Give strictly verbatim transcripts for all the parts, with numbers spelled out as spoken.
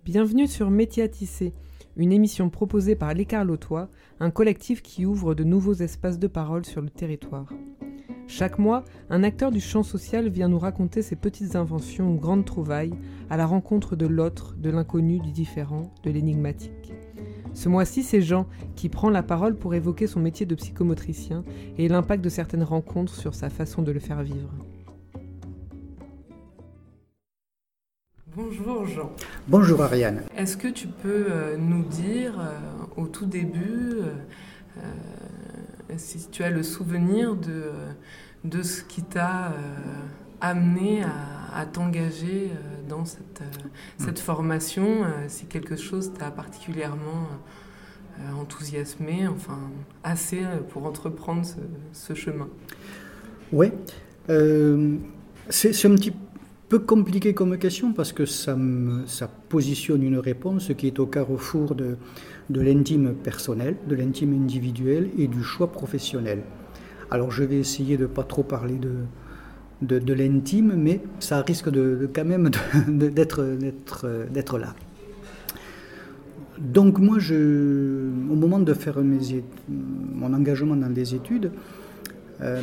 Bienvenue sur Métiers à tisser, une émission proposée par Les Carlotois, un collectif qui ouvre de nouveaux espaces de parole sur le territoire. Chaque mois, un acteur du champ social vient nous raconter ses petites inventions ou grandes trouvailles à la rencontre de l'autre, de l'inconnu, du différent, de l'énigmatique. Ce mois-ci, c'est Jean qui prend la parole pour évoquer son métier de psychomotricien et l'impact de certaines rencontres sur sa façon de le faire vivre. Bonjour Jean. Bonjour Ariane. Est-ce que tu peux euh, nous dire euh, au tout début euh, euh, si tu as le souvenir de, de ce qui t'a euh, amené à, à t'engager euh, dans cette, euh, cette formation, euh, si quelque chose t'a particulièrement euh, enthousiasmé, enfin assez euh, pour entreprendre ce, ce chemin? Oui, euh, c'est, c'est un petit peu compliqué comme question parce que ça, me, ça positionne une réponse qui est au carrefour de, de l'intime personnel, de l'intime individuel et du choix professionnel. Alors je vais essayer de ne pas trop parler de, de, de l'intime, mais ça risque de, de, quand même de, de, d'être, d'être, d'être là. Donc moi, je, au moment de faire mes, mon engagement dans les études, euh,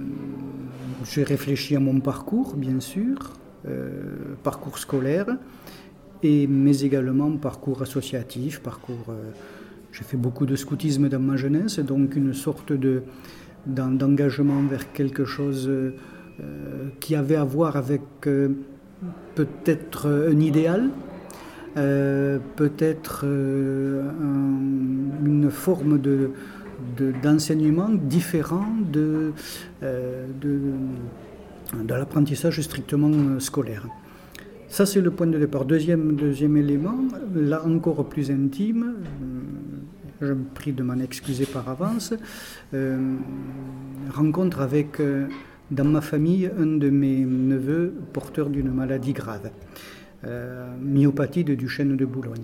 j'ai réfléchi à mon parcours, bien sûr, euh, parcours scolaire, et, mais également parcours associatif, parcours... Euh, j'ai fait beaucoup de scoutisme dans ma jeunesse, donc une sorte de, d'engagement vers quelque chose euh, qui avait à voir avec euh, peut-être un idéal, euh, peut-être euh, un, une forme de... De, d'enseignement différent de, euh, de, de l'apprentissage strictement scolaire. Ça, c'est le point de départ. Deuxième, deuxième élément, là encore plus intime, je me prie de m'en excuser par avance, euh, rencontre avec, euh, dans ma famille, un de mes neveux porteur d'une maladie grave, euh, myopathie de Duchenne de Boulogne.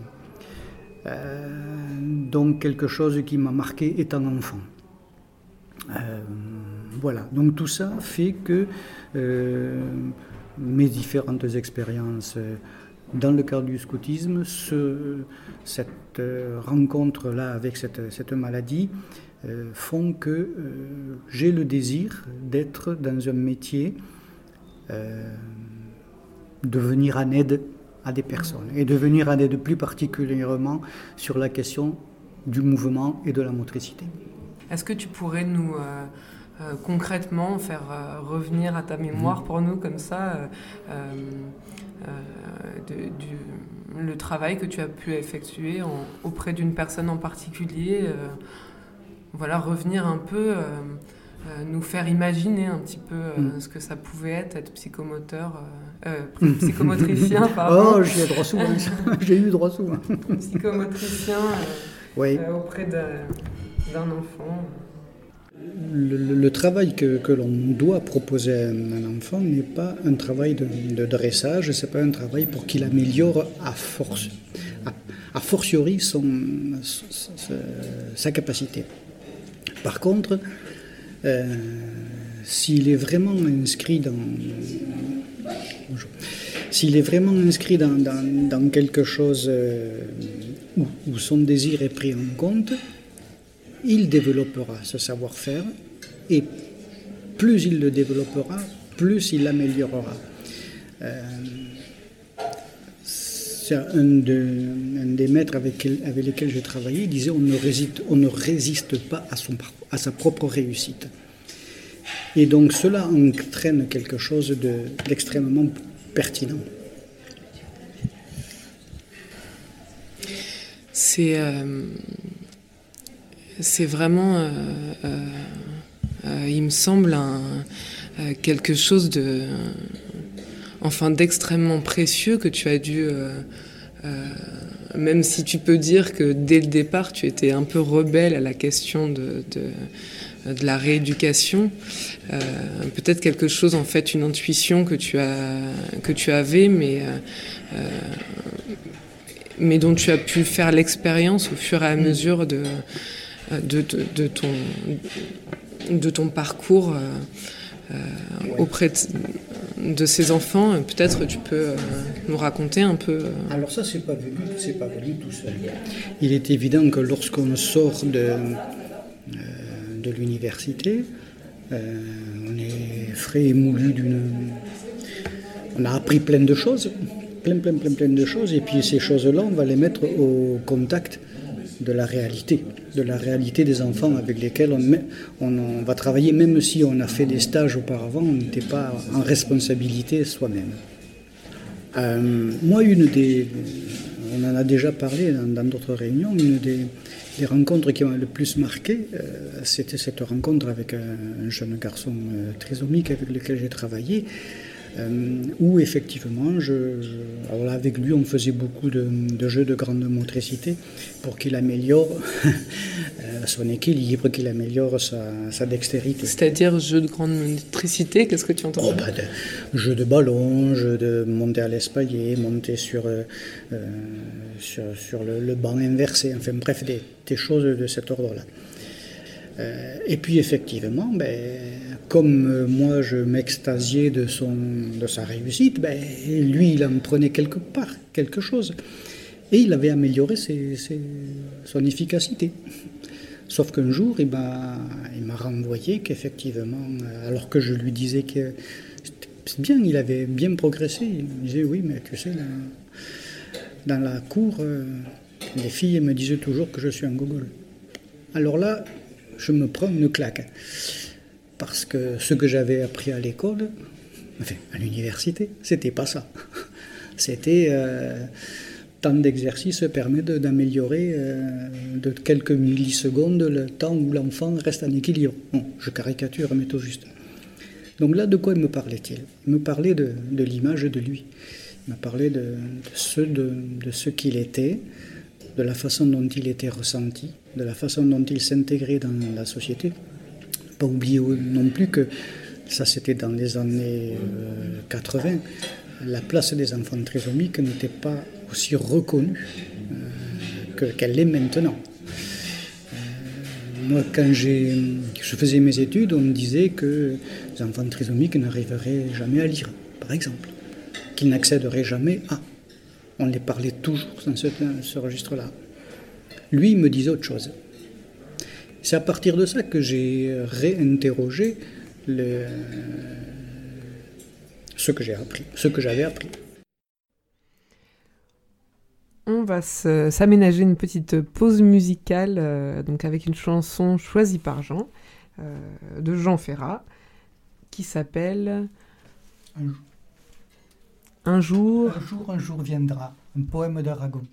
Euh, donc quelque chose qui m'a marqué étant enfant. Euh, voilà, donc tout ça fait que euh, mes différentes expériences dans le cadre du scoutisme, ce, cette rencontre-là avec cette, cette maladie euh, font que euh, j'ai le désir d'être dans un métier, euh, de venir en aide à des personnes et de venir en aide plus particulièrement sur la question du mouvement et de la motricité. Est-ce que tu pourrais nous euh, euh, concrètement faire euh, revenir à ta mémoire mmh. pour nous comme ça euh, euh, de, du, le travail que tu as pu effectuer en, auprès d'une personne en particulier, euh, voilà, revenir un peu, euh, euh, nous faire imaginer un petit peu euh, mmh. ce que ça pouvait être, être psychomoteur, euh, euh, psychomotricien, pardon. Oh, j'ai, droit souvent. j'ai eu droit souvent. Psychomotricien euh, oui. euh, auprès de, d'un enfant. Le, le, le travail que, que l'on doit proposer à un enfant n'est pas un travail de, de dressage, c'est pas un travail pour qu'il améliore à force, à, à fortiori son, sa, sa capacité. Par contre, euh, s'il est vraiment inscrit dans, bonjour, s'il est vraiment inscrit dans, dans, dans quelque chose euh, où, où son désir est pris en compte, il développera ce savoir-faire et plus il le développera, plus il l'améliorera. Euh, c'est un, de, un des maîtres avec, avec lesquels j'ai travaillé, il disait on ne résiste, on ne résiste pas à, son, à sa propre réussite. Et donc cela entraîne quelque chose de, d'extrêmement pertinent. C'est... Euh... C'est vraiment, euh, euh, euh, il me semble, un, euh, quelque chose de, euh, enfin, d'extrêmement précieux que tu as dû, euh, euh, même si tu peux dire que dès le départ, tu étais un peu rebelle à la question de, de, de la rééducation, euh, peut-être quelque chose, en fait, une intuition que tu as, que tu avais, mais euh, euh, mais dont tu as pu faire l'expérience au fur et à mesure de De, de, de, ton, de ton parcours euh, euh, auprès de, de ses enfants. Peut-être tu peux euh, nous raconter un peu. Euh... Alors ça, c'est pas venu, c'est pas venu tout seul. Il est évident que lorsqu'on sort de, euh, de l'université, euh, on est frais et moulu d'une... On a appris plein de choses, plein, plein, plein, plein de choses, et puis ces choses-là, on va les mettre au contact de la réalité, de la réalité des enfants avec lesquels on, met, on, on va travailler, même si on a fait des stages auparavant, on n'était pas en responsabilité soi-même. Euh, moi, une des, on en a déjà parlé dans, dans d'autres réunions, une des, des rencontres qui m'a le plus marqué, euh, c'était cette rencontre avec un, un jeune garçon euh, trisomique avec lequel j'ai travaillé, Euh, où effectivement, je, je, alors là, avec lui, on faisait beaucoup de, de jeux de grande motricité pour qu'il améliore euh, son équilibre, qu'il améliore sa, sa dextérité. C'est-à-dire jeux de grande motricité, qu'est-ce que tu entends? Oh, bah, de, jeux de ballon, jeux de monter à l'espalier, monter sur, euh, sur, sur le, le banc inversé, enfin bref, des, des choses de cet ordre-là. Euh, et puis effectivement, ben, comme euh, moi je m'extasiais de, son, de sa réussite, ben, lui il en prenait quelque part, quelque chose. Et il avait amélioré ses, ses, son efficacité. Sauf qu'un jour, il m'a, il m'a renvoyé qu'effectivement, alors que je lui disais que c'est bien, il avait bien progressé, il me disait oui, mais tu sais, dans, dans la cour, euh, les filles me disaient toujours que je suis un gogol. Alors là, je me prends une claque. Parce que ce que j'avais appris à l'école, enfin à l'université, c'était pas ça. C'était euh, tant d'exercices permet de, d'améliorer euh, de quelques millisecondes le temps où l'enfant reste en équilibre. Bon, je caricature, mais tout juste. Donc là, de quoi me parlait-il? Il me parlait de, de l'image de lui. Il me parlait de, de, ce, de, de ce qu'il était, de la façon dont il était ressenti, de la façon dont il s'intégrait dans la société. Pas oublier non plus que, ça c'était dans les années euh, quatre-vingts, la place des enfants trisomiques n'était pas aussi reconnue euh, que, qu'elle l'est maintenant. Euh, moi, quand j'ai, je faisais mes études, on me disait que les enfants trisomiques n'arriveraient jamais à lire, par exemple, qu'ils n'accéderaient jamais à. On les parlait toujours dans ce, ce registre-là. Lui, il me disait autre chose. C'est à partir de ça que j'ai réinterrogé le, ce que j'ai appris, ce que j'avais appris. On va se, s'aménager une petite pause musicale, euh, donc avec une chanson choisie par Jean, euh, de Jean Ferrat, qui s'appelle Un jour. Un jour... Un jour, un jour viendra, un poème d'Aragon.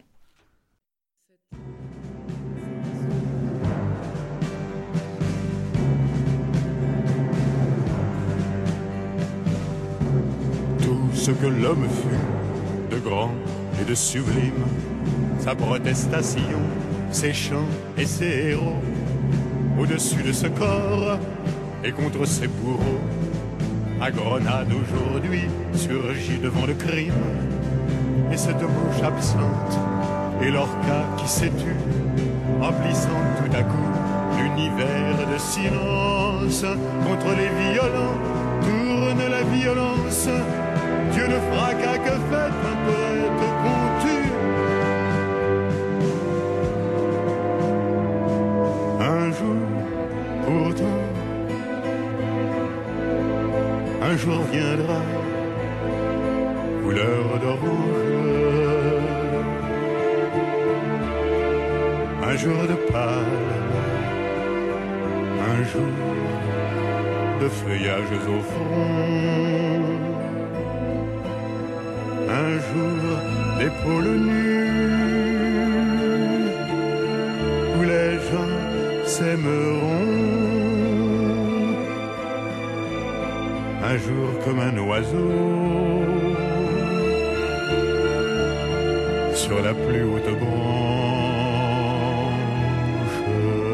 Tout ce que l'homme fut, de grand et de sublime, sa protestation, ses chants et ses héros, au-dessus de ce corps et contre ses bourreaux, à Grenade aujourd'hui surgit devant le crime, et cette bouche absente et l'orca qui s'est tue, emplissant tout à coup l'univers de silence. Contre les violents tourne la violence, Dieu le fracas que fait un poète contu. Un jour, pourtant, un jour viendra, couleur d'orange, un jour de pâle, un jour de feuillages au fond, un jour d'épaules nues, où les gens s'aimeront. Un jour comme un oiseau sur la plus haute branche.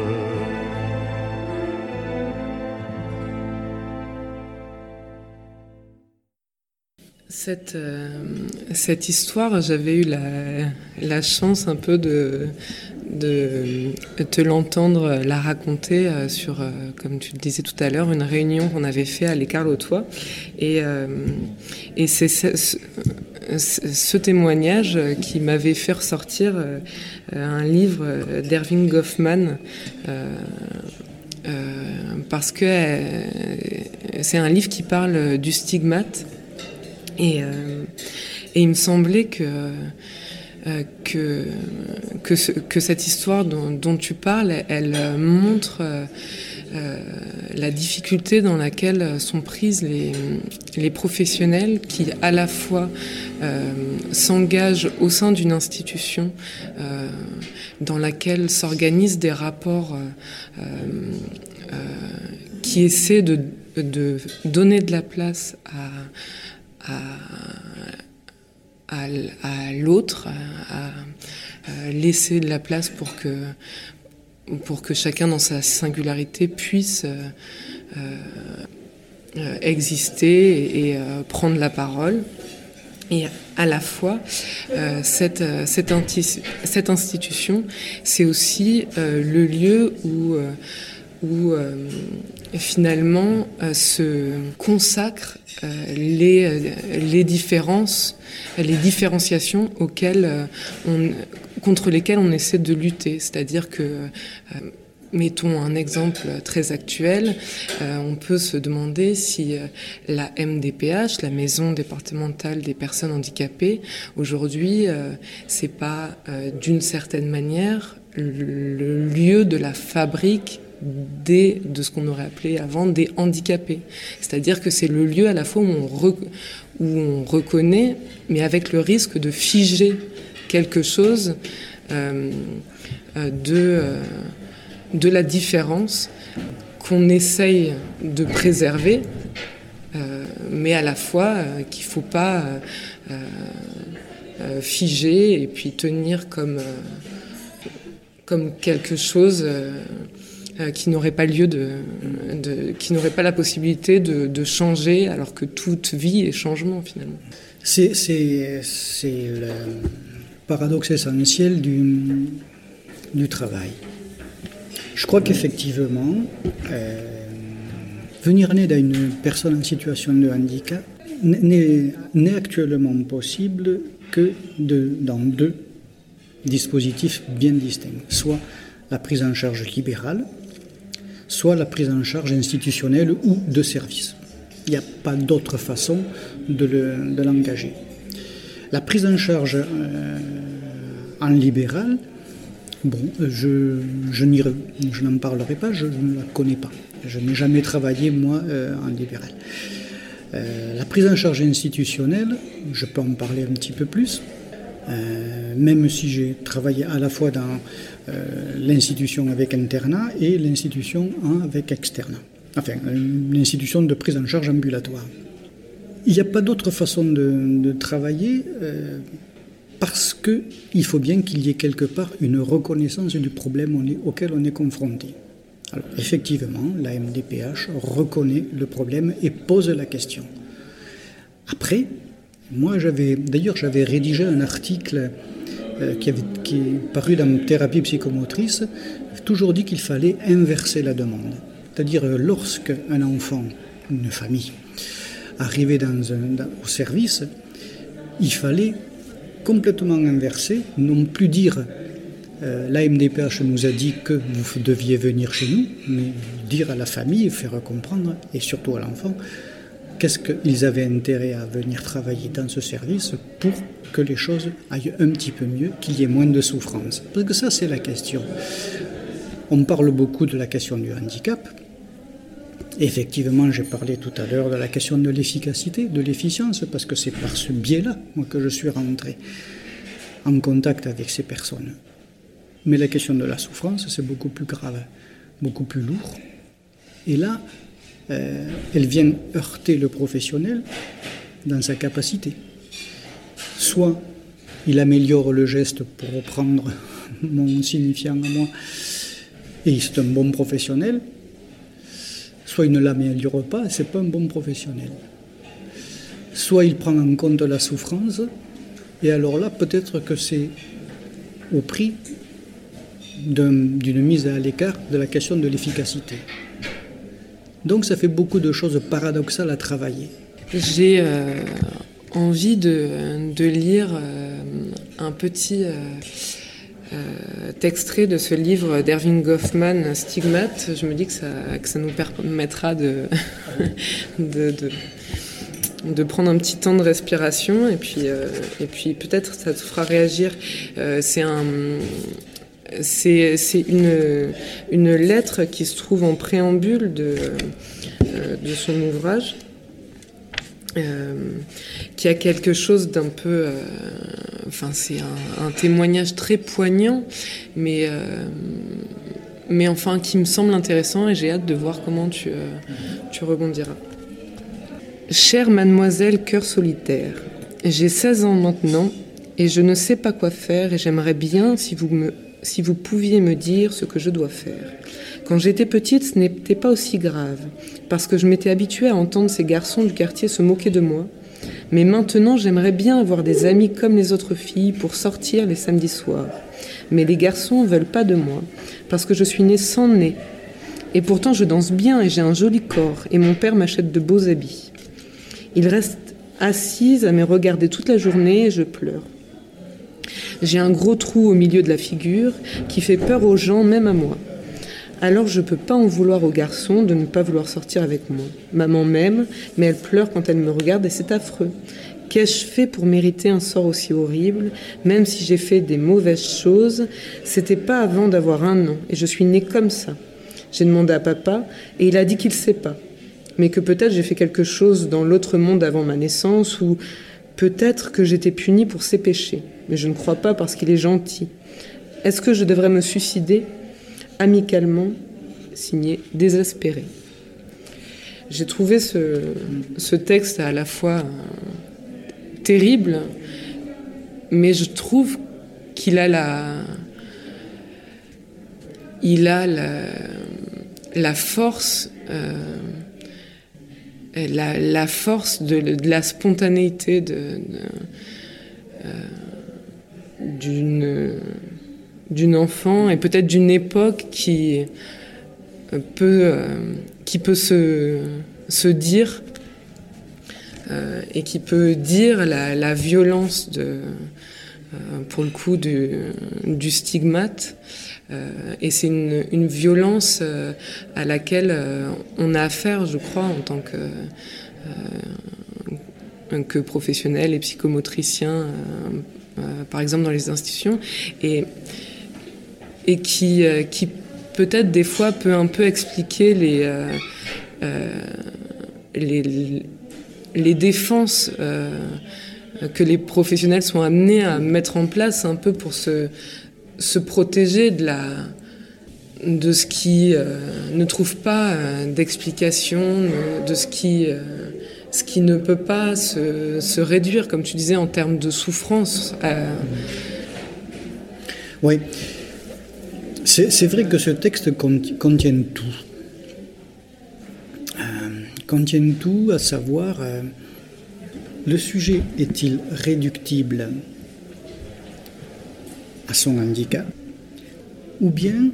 Cette, euh, cette histoire, j'avais eu la, la chance un peu de, de te l'entendre la raconter euh, sur, euh, comme tu le disais tout à l'heure, une réunion qu'on avait fait à l'Écart Lautois. Et, euh, et c'est ce, ce, ce témoignage qui m'avait fait ressortir euh, un livre d'Erving Goffman, euh, euh, parce que euh, c'est un livre qui parle du stigmate. Et, euh, et il me semblait que... Euh, que, que, ce, que cette histoire dont, dont tu parles, elle, elle montre euh, euh, la difficulté dans laquelle sont prises les, les professionnels qui, à la fois, euh, s'engagent au sein d'une institution euh, dans laquelle s'organisent des rapports euh, euh, qui essaient de, de donner de la place à... à À, à l'autre, à, à laisser de la place pour que, pour que chacun dans sa singularité puisse euh, euh, exister et, et euh, prendre la parole. Et à la fois, euh, cette, cette, anti- cette institution, c'est aussi euh, le lieu où, euh, où euh, finalement euh, se consacrent euh, les, les différences, les différenciations auxquelles euh, on, contre lesquelles on essaie de lutter. C'est-à-dire que, euh, mettons un exemple très actuel, euh, on peut se demander si euh, la M D P H, la Maison départementale des personnes handicapées, aujourd'hui, euh, c'est pas euh, d'une certaine manière le, le lieu de la fabrique des, de ce qu'on aurait appelé avant des handicapés. C'est-à-dire que c'est le lieu à la fois où on, re, où on reconnaît, mais avec le risque de figer quelque chose euh, de, euh, de la différence qu'on essaye de préserver, euh, mais à la fois euh, qu'il ne faut pas euh, euh, figer et puis tenir comme, euh, comme quelque chose... Euh, qui n'aurait pas lieu de, de qui n'aurait pas la possibilité de, de changer, alors que toute vie est changement finalement. C'est, c'est, c'est le paradoxe essentiel du, du travail. Je crois qu'effectivement, euh, venir en aide à une personne en situation de handicap n'est, n'est actuellement possible que de, dans deux dispositifs bien distincts, soit la prise en charge libérale, soit la prise en charge institutionnelle ou de service. Il n'y a pas d'autre façon de, le, de l'engager. La prise en charge euh, en libéral, bon, je, je, n'y, je n'en parlerai pas, je ne la connais pas. Je n'ai jamais travaillé, moi, euh, en libéral. Euh, la prise en charge institutionnelle, je peux en parler un petit peu plus. Euh, même si j'ai travaillé à la fois dans euh, l'institution avec internat et l'institution hein, avec externat, enfin l'institution de prise en charge ambulatoire. Il n'y a pas d'autre façon de, de travailler euh, parce qu'il faut bien qu'il y ait quelque part une reconnaissance du problème on est, auquel on est confronté. Alors effectivement, la M D P H reconnaît le problème et pose la question. Après, moi, j'avais, d'ailleurs, j'avais rédigé un article euh, qui, avait, qui est paru dans Thérapie psychomotrice, toujours dit qu'il fallait inverser la demande. C'est-à-dire, euh, lorsqu'un enfant, une famille, arrivait dans un, dans, au service, il fallait complètement inverser, non plus dire euh, la M D P H nous a dit que vous deviez venir chez nous, mais dire à la famille, faire comprendre, et surtout à l'enfant, qu'est-ce qu'ils avaient intérêt à venir travailler dans ce service pour que les choses aillent un petit peu mieux, qu'il y ait moins de souffrance. Parce que ça, c'est la question. On parle beaucoup de la question du handicap. Effectivement, j'ai parlé tout à l'heure de la question de l'efficacité, de l'efficience, parce que c'est par ce biais-là, moi, que je suis rentré en contact avec ces personnes. Mais la question de la souffrance, c'est beaucoup plus grave, beaucoup plus lourd. Et là, Euh, elle vient heurter le professionnel dans sa capacité. Soit il améliore le geste pour reprendre mon signifiant à moi, et c'est un bon professionnel, soit il ne l'améliore pas, et c'est pas un bon professionnel. Soit il prend en compte la souffrance, et alors là, peut-être que c'est au prix d'un, d'une mise à l'écart de la question de l'efficacité. Donc ça fait beaucoup de choses paradoxales à travailler. J'ai euh, envie de, de lire euh, un petit euh, euh, extrait de ce livre d'Erving Goffman, Stigmate. Je me dis que ça, que ça nous permettra de, de, de, de prendre un petit temps de respiration et puis, euh, et puis peut-être ça te fera réagir. Euh, c'est un... C'est, c'est une, une lettre qui se trouve en préambule de, euh, de son ouvrage, euh, qui a quelque chose d'un peu... Euh, enfin, c'est un, un témoignage très poignant, mais, euh, mais enfin qui me semble intéressant et j'ai hâte de voir comment tu, euh, tu rebondiras. Chère mademoiselle cœur solitaire, j'ai seize ans maintenant et je ne sais pas quoi faire et j'aimerais bien si vous me... si vous pouviez me dire ce que je dois faire. Quand j'étais petite, ce n'était pas aussi grave, parce que je m'étais habituée à entendre ces garçons du quartier se moquer de moi. Mais maintenant, j'aimerais bien avoir des amis comme les autres filles pour sortir les samedis soirs. Mais les garçons ne veulent pas de moi, parce que je suis née sans nez. Et pourtant, je danse bien et j'ai un joli corps, et mon père m'achète de beaux habits. Il reste assise à me regarder toute la journée et je pleure. J'ai un gros trou au milieu de la figure qui fait peur aux gens, même à moi. Alors je ne peux pas en vouloir aux garçons de ne pas vouloir sortir avec moi. Maman m'aime, mais elle pleure quand elle me regarde et c'est affreux. Qu'ai-je fait pour mériter un sort aussi horrible? Même si j'ai fait des mauvaises choses, c'était pas avant d'avoir un an et je suis née comme ça. J'ai demandé à papa et il a dit qu'il sait pas. Mais que peut-être j'ai fait quelque chose dans l'autre monde avant ma naissance ou peut-être que j'étais punie pour ses péchés. Mais je ne crois pas parce qu'il est gentil. Est-ce que je devrais me suicider? Amicalement, signé Désespéré. J'ai trouvé ce, ce texte à la fois euh, terrible, mais je trouve qu'il a la, il a la, la force, euh, la, la force de, de la spontanéité de, de, euh, d'une d'une enfant et peut-être d'une époque qui peut, euh, qui peut se, se dire euh, et qui peut dire la, la violence de, euh, pour le coup du, du stigmate euh, et c'est une, une violence euh, à laquelle euh, on a affaire, je crois, en tant que, euh, que professionnel et psychomotricien euh, euh, par exemple dans les institutions et et qui, euh, qui peut-être des fois peut un peu expliquer les, euh, euh, les, les défenses euh, que les professionnels sont amenés à mettre en place un peu pour se, se protéger de, la, de ce qui euh, ne trouve pas euh, d'explication, de ce qui, euh, ce qui ne peut pas se, se réduire, comme tu disais, en termes de souffrance. Euh... Oui. C'est, c'est vrai que ce texte contient tout. Euh, contient tout, à savoir, euh, le sujet est-il réductible à son handicap, ou bien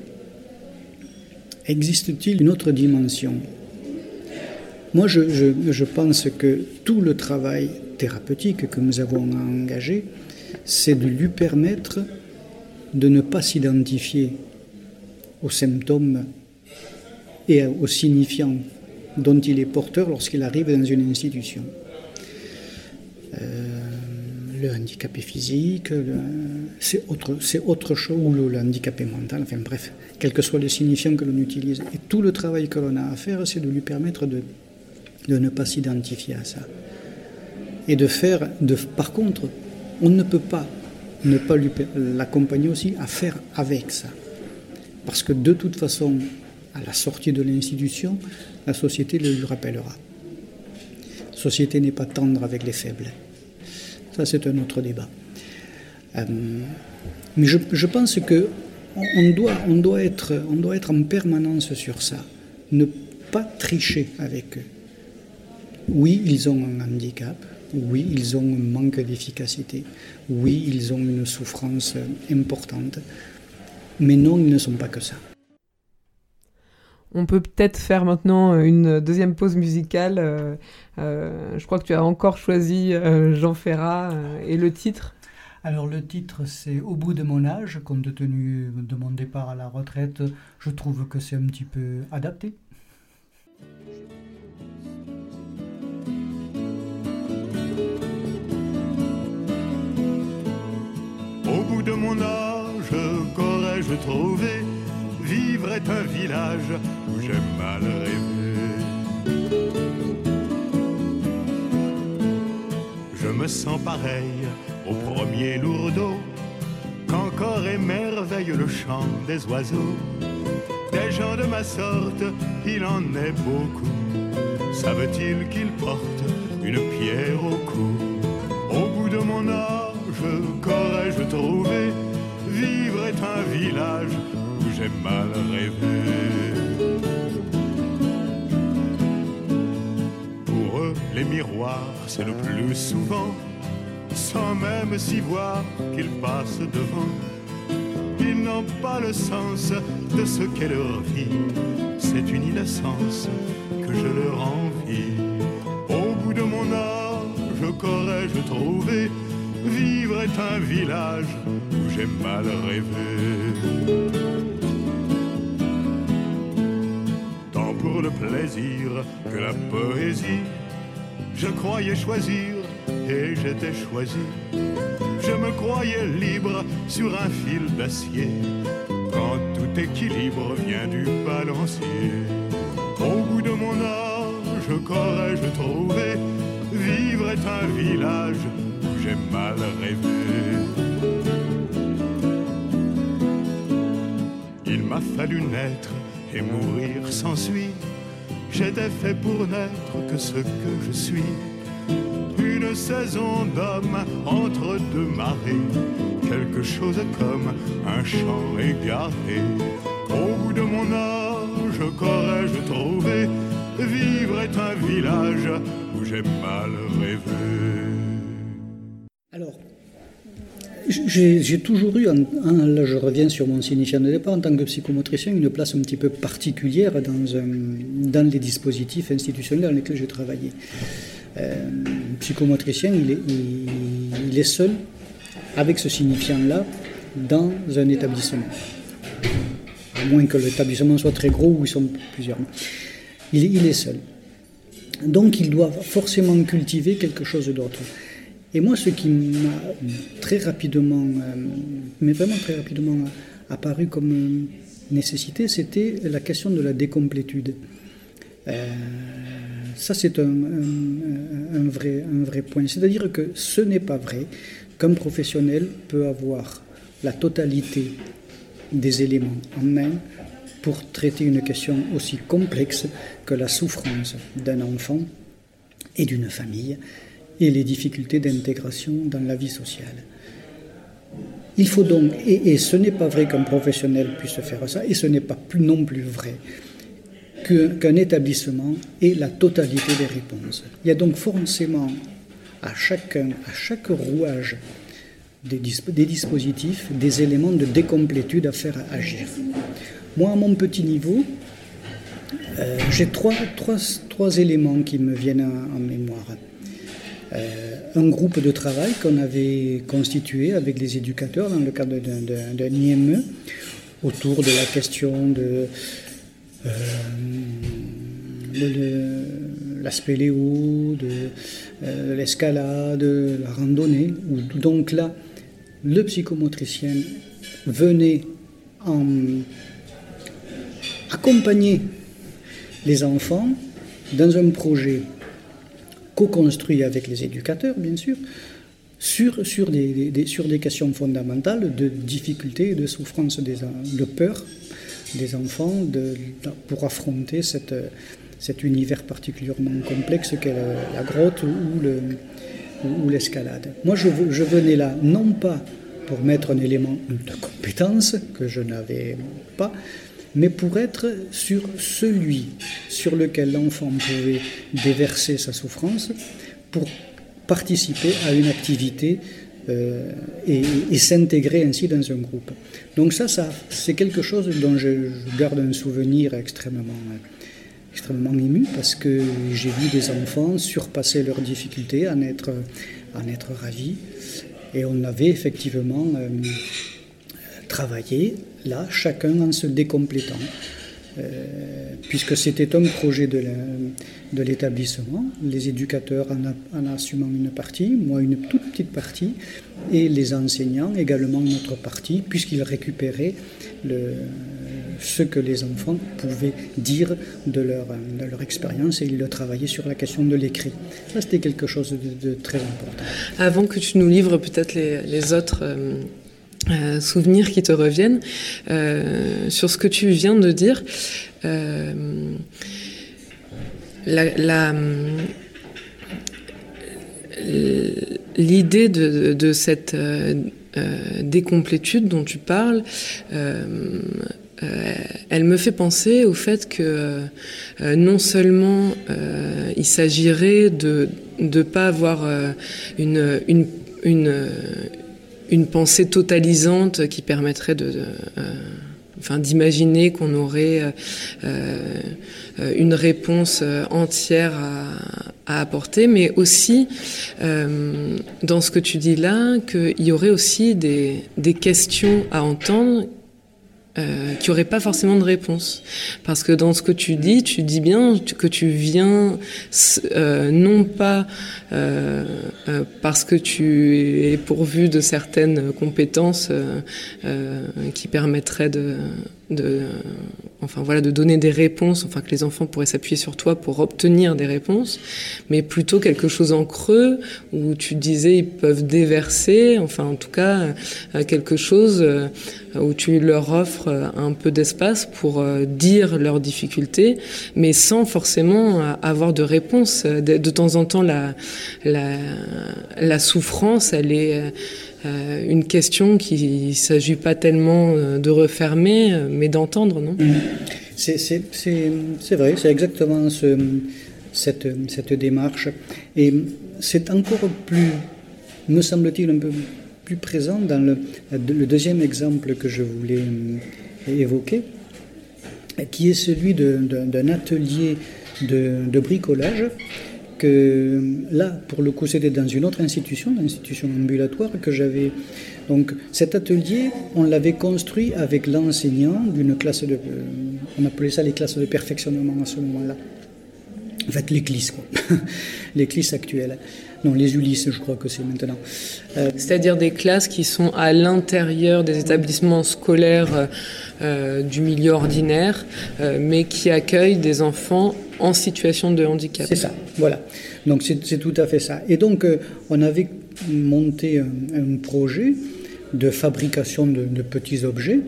existe-t-il une autre dimension? Moi, je, je, je pense que tout le travail thérapeutique que nous avons engagé, c'est de lui permettre de ne pas s'identifier aux symptômes et aux signifiants dont il est porteur lorsqu'il arrive dans une institution. Euh, le handicap est physique, le, c'est, autre, c'est autre chose, ou le, le handicap est mental, enfin bref, quels que soient les signifiants que l'on utilise. Et tout le travail que l'on a à faire, c'est de lui permettre de, de ne pas s'identifier à ça. Et de faire, de, par contre, on ne peut pas ne pas lui, l'accompagner aussi à faire avec ça. Parce que de toute façon, à la sortie de l'institution, la société le lui rappellera. La société n'est pas tendre avec les faibles. Ça, c'est un autre débat. Euh, mais je, je pense que on doit, on doit être, on doit être en permanence sur ça. Ne pas tricher avec eux. Oui, ils ont un handicap. Oui, ils ont un manque d'efficacité. Oui, ils ont une souffrance importante. Mais non, ils ne sont pas que ça. On peut peut-être faire maintenant une deuxième pause musicale. Euh, euh, je crois que tu as encore choisi euh, Jean Ferrat euh, et le titre. Alors le titre c'est « Au bout de mon âge », compte tenu de mon départ à la retraite, je trouve que c'est un petit peu adapté. Au bout de mon âge, qu'aurais-je trouvé? Vivre est un village où j'ai mal rêvé. Je me sens pareil au premier lourdeau, qu'encore émerveille le chant des oiseaux. Des gens de ma sorte, il en est beaucoup. Savent-ils qu'ils portent une pierre au cou? Au bout de mon âge, qu'aurais-je trouvé? Vivre est un village où j'ai mal rêvé. Pour eux, les miroirs, c'est le plus souvent, sans même s'y voir qu'ils passent devant. Ils n'ont pas le sens de ce qu'est leur vie. C'est une innocence que je leur envie. Au bout de mon âge, qu'aurais-je trouvé? Vivre est un village où j'ai mal rêvé. Tant pour le plaisir que la poésie, je croyais choisir et j'étais choisi. Je me croyais libre sur un fil d'acier, quand tout équilibre vient du balancier. Au bout de mon âge, qu'aurais-je trouvé? Vivre est un village où j'ai mal rêvé. Il m'a fallu naître et mourir s'ensuit. J'étais fait pour n'être que ce que je suis. Une saison d'homme entre deux marées, quelque chose comme un champ égaré. Au bout de mon âge, qu'aurais-je trouvé? Vivre est un village où j'ai mal rêvé. Alors, j'ai, j'ai toujours eu, en, en, là je reviens sur mon signifiant de départ, en tant que psychomotricien, une place un petit peu particulière dans, un, dans les dispositifs institutionnels dans lesquels j'ai travaillé. Euh, psychomotricien, il est, il, il est seul avec ce signifiant-là dans un établissement. À moins que l'établissement soit très gros ou ils sont plusieurs. Il, il est seul. Donc il doit forcément cultiver quelque chose d'autre. Et moi, ce qui m'a très rapidement, euh, mais vraiment très rapidement apparu comme nécessité, c'était la question de la décomplétude. Euh, ça, c'est un, un, un, vrai, un vrai point. C'est-à-dire que ce n'est pas vrai qu'un professionnel peut avoir la totalité des éléments en main pour traiter une question aussi complexe que la souffrance d'un enfant et d'une famille et les difficultés d'intégration dans la vie sociale. Il faut donc, et, et ce n'est pas vrai qu'un professionnel puisse faire ça, et ce n'est pas plus, non plus vrai que, qu'un établissement ait la totalité des réponses. Il y a donc forcément à chacun, à chaque rouage des, disp- des dispositifs, des éléments de décomplétude à faire agir. Moi, à mon petit niveau, euh, j'ai trois, trois, trois éléments qui me viennent en, en mémoire. Euh, un groupe de travail qu'on avait constitué avec les éducateurs dans le cadre d'un, d'un, d'un I M E autour de la question de euh, le, le, la spéléo, de euh, l'escalade, de la randonnée, où donc là, le psychomotricien venait en accompagner les enfants dans un projet co-construit avec les éducateurs, bien sûr, sur, sur, des, des, sur des questions fondamentales de difficultés et de souffrance, des, de peur des enfants de, pour affronter cette, cet univers particulièrement complexe qu'est la, la grotte ou, le, ou l'escalade. Moi, je, je venais là, non pas pour mettre un élément de compétence que je n'avais pas, mais pour être sur celui sur lequel l'enfant pouvait déverser sa souffrance, pour participer à une activité euh, et, et s'intégrer ainsi dans un groupe. Donc ça, ça c'est quelque chose dont je, je garde un souvenir extrêmement, extrêmement ému, parce que j'ai vu des enfants surpasser leurs difficultés, en être, en être ravis. Et on avait effectivement euh, travaillé, là, chacun en se décomplétant, euh, puisque c'était un projet de, la, de l'établissement, les éducateurs en, a, en assumant une partie, moi une toute petite partie, et les enseignants également une autre partie, puisqu'ils récupéraient le, ce que les enfants pouvaient dire de leur, de leur expérience, et ils le travaillaient sur la question de l'écrit. Ça, c'était quelque chose de, de très important. Avant que tu nous livres peut-être les, les autres euh, euh, souvenirs qui te reviennent, euh, sur ce que tu viens de dire, euh, la, la, l'idée de, de cette euh, décomplétude dont tu parles, euh, Euh, elle me fait penser au fait que euh, non seulement euh, il s'agirait de de pas avoir euh, une une une une pensée totalisante qui permettrait de, de euh, enfin d'imaginer qu'on aurait euh, une réponse entière à, à apporter, mais aussi euh, dans ce que tu dis là, qu'il y aurait aussi des des questions à entendre Euh, qui n'aurait pas forcément de réponse. Parce que dans ce que tu dis, tu dis bien que tu viens euh, non pas euh, euh, parce que tu es pourvu de certaines compétences euh, euh, qui permettraient de, de, enfin voilà, de donner des réponses, enfin que les enfants pourraient s'appuyer sur toi pour obtenir des réponses, mais plutôt quelque chose en creux où tu disais ils peuvent déverser, enfin en tout cas euh, quelque chose euh, où tu leur offres un peu d'espace pour euh, dire leurs difficultés, mais sans forcément avoir de réponse. De, de temps en temps, la, la, la souffrance, elle est euh, une question qui ne s'agit pas tellement de refermer, mais d'entendre, non ? c'est, c'est, c'est, c'est vrai, c'est exactement ce, cette, cette démarche. Et c'est encore plus, me semble-t-il, un peu plus présent dans le, le deuxième exemple que je voulais évoquer, qui est celui de, de, d'un atelier de, de bricolage, que là, pour le coup, c'était dans une autre institution, l'institution ambulatoire que j'avais. Donc cet atelier, on l'avait construit avec l'enseignant d'une classe de... On appelait ça les classes de perfectionnement à ce moment-là. En fait, les classes, quoi. Les classes actuelles. Non, les Ulysses, je crois que c'est maintenant. Euh, C'est-à-dire des classes qui sont à l'intérieur des établissements scolaires euh, du milieu ordinaire, euh, mais qui accueillent des enfants en situation de handicap. C'est ça, voilà. Donc c'est, c'est tout à fait ça. Et donc, euh, on avait monté un, un projet de fabrication de, de petits objets,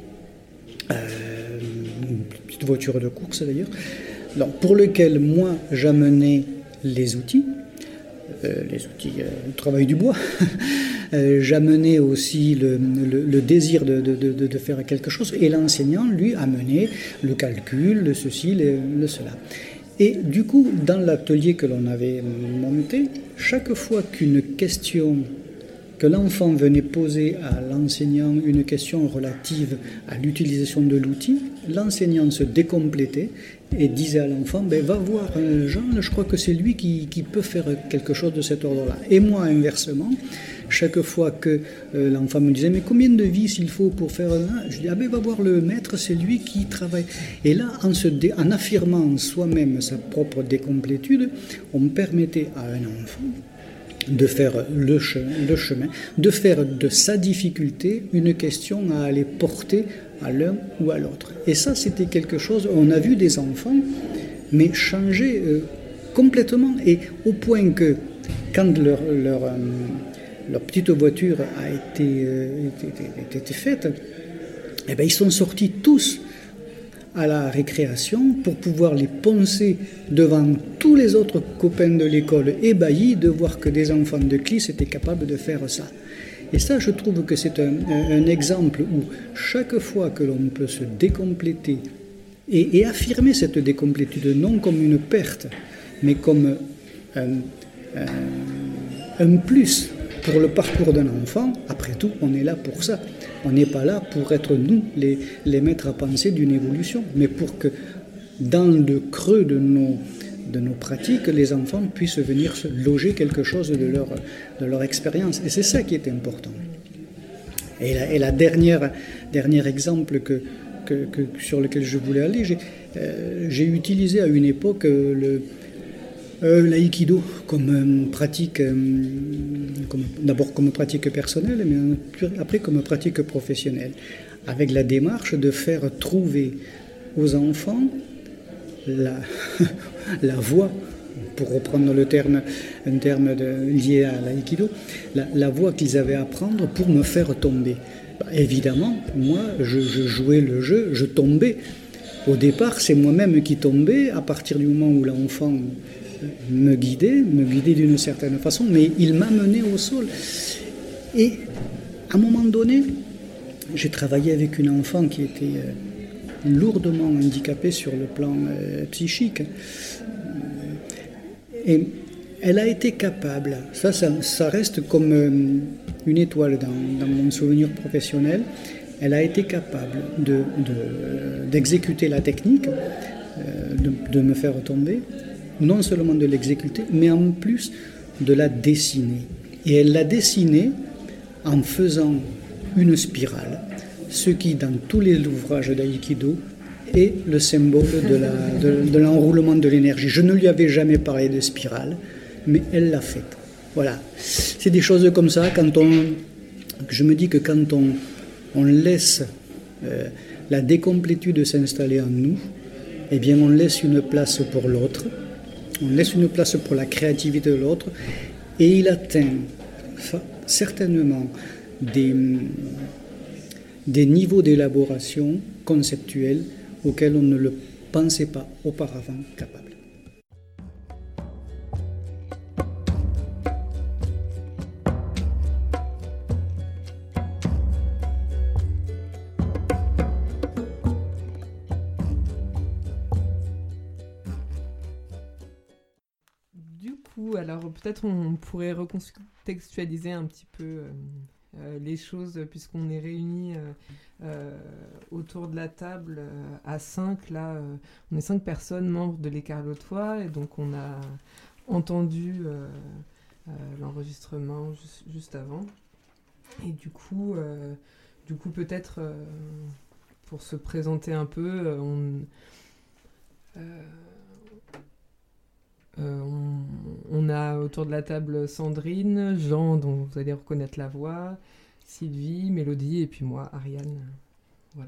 euh, une petite voiture de course d'ailleurs, donc, pour lequel moi j'amenais les outils, Euh, les outils, euh, le travail du bois. euh, j'amenais aussi le, le, le désir de, de, de, de faire quelque chose, et l'enseignant, lui, amenait le calcul, le ceci, le, le cela. Et du coup, dans l'atelier que l'on avait monté, chaque fois qu'une question, que l'enfant venait poser à l'enseignant une question relative à l'utilisation de l'outil, l'enseignant se décomplétait et disait à l'enfant, ben, va voir Jean, je crois que c'est lui qui, qui peut faire quelque chose de cet ordre-là. Et moi, inversement, chaque fois que euh, l'enfant me disait, mais combien de vis il faut pour faire un... Je dis, ah ben, va voir le maître, c'est lui qui travaille. Et là, en, se dé... en affirmant soi-même sa propre décomplétude, on permettait à un enfant de faire le chemin, le chemin, de faire de sa difficulté une question à aller porter à l'un ou à l'autre. Et ça, c'était quelque chose, on a vu des enfants, mais changer euh, complètement, et au point que quand leur, leur, euh, leur petite voiture a été, euh, été, été faite, eh ben, ils sont sortis tous à la récréation pour pouvoir les poncer devant tous les autres copains de l'école, ébahis de voir que des enfants de classe étaient capables de faire ça. Et ça, je trouve que c'est un, un exemple où chaque fois que l'on peut se décompléter et, et affirmer cette décomplétude non comme une perte, mais comme un, un, un plus pour le parcours d'un enfant, après tout, on est là pour ça. On n'est pas là pour être nous, les, les maîtres à penser d'une évolution, mais pour que dans le creux de nos, de nos pratiques, les enfants puissent venir se loger quelque chose de leur, de leur expérience. Et c'est ça qui est important. Et la, et la dernière, dernier exemple que, que, que, sur lequel je voulais aller, j'ai, euh, j'ai utilisé à une époque euh, le, euh, l'aïkido comme euh, pratique, euh, comme, d'abord comme pratique personnelle, mais après comme pratique professionnelle, avec la démarche de faire trouver aux enfants la, la voie, pour reprendre le terme, un terme de, lié à l'aïkido, la, la voie qu'ils avaient à prendre pour me faire tomber. Bah, évidemment, moi, je, je jouais le jeu, je tombais. Au départ, c'est moi-même qui tombais à partir du moment où l'enfant me guidait, me guidait d'une certaine façon, mais il m'amenait au sol. Et à un moment donné, j'ai travaillé avec une enfant qui était euh, lourdement handicapée sur le plan euh, psychique. Et elle a été capable, ça, ça, ça reste comme euh, une étoile dans, dans mon souvenir professionnel, elle a été capable de, de, d'exécuter la technique, euh, de, de me faire tomber, non seulement de l'exécuter, mais en plus de la dessiner. Et elle l'a dessinée en faisant une spirale, ce qui, dans tous les ouvrages d'aïkido, est le symbole de, la, de, de l'enroulement de l'énergie. Je ne lui avais jamais parlé de spirale, mais elle l'a faite. Voilà. C'est des choses comme ça, quand on, je me dis que quand on, on laisse euh, la décomplétude s'installer en nous, eh bien on laisse une place pour l'autre, on laisse une place pour la créativité de l'autre, et il atteint certainement des, des niveaux d'élaboration conceptuelle auxquels on ne le pensait pas auparavant capable. Du coup, alors peut-être on pourrait recontextualiser un petit peu euh, euh, les choses, puisqu'on est réunis euh, euh, autour de la table euh, à cinq. Là, euh, on est cinq personnes membres de l'Écart Lotois, et donc on a entendu euh, euh, l'enregistrement juste, juste avant. Et du coup, euh, du coup peut-être euh, pour se présenter un peu, euh, on... Euh, Euh, on, on a autour de la table Sandrine, Jean, dont vous allez reconnaître la voix, Sylvie, Mélodie, et puis moi, Ariane. Voilà.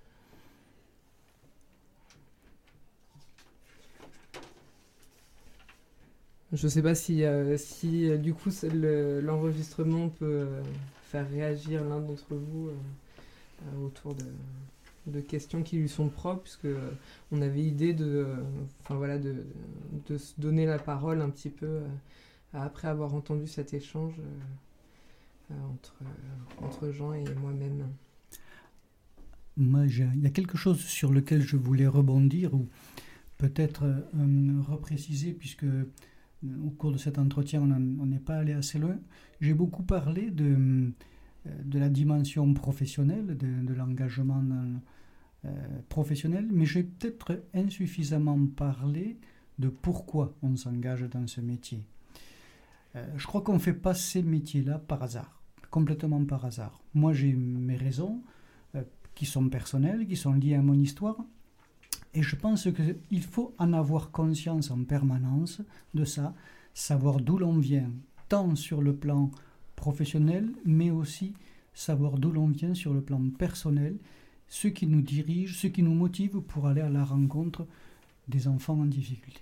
Je ne sais pas si, euh, si euh, du coup, le, l'enregistrement peut euh, faire réagir l'un d'entre vous euh, euh, autour de... de questions qui lui sont propres, puisque euh, on avait idée de, enfin euh, voilà, de, de se donner la parole un petit peu euh, après avoir entendu cet échange euh, euh, entre, euh, entre Jean et moi-même. Moi, j'ai, il y a quelque chose sur lequel je voulais rebondir, ou peut-être euh, repréciser, puisque euh, au cours de cet entretien, on n'est pas allé assez loin. J'ai beaucoup parlé de... de la dimension professionnelle, de, de l'engagement euh, professionnel, mais j'ai peut-être insuffisamment parlé de pourquoi on s'engage dans ce métier. Euh, je crois qu'on ne fait pas ces métiers-là par hasard, complètement par hasard. Moi, j'ai mes raisons euh, qui sont personnelles, qui sont liées à mon histoire, et je pense qu'il faut en avoir conscience en permanence de ça, savoir d'où l'on vient, tant sur le plan professionnel, mais aussi savoir d'où l'on vient sur le plan personnel, ce qui nous dirige, ce qui nous motive pour aller à la rencontre des enfants en difficulté.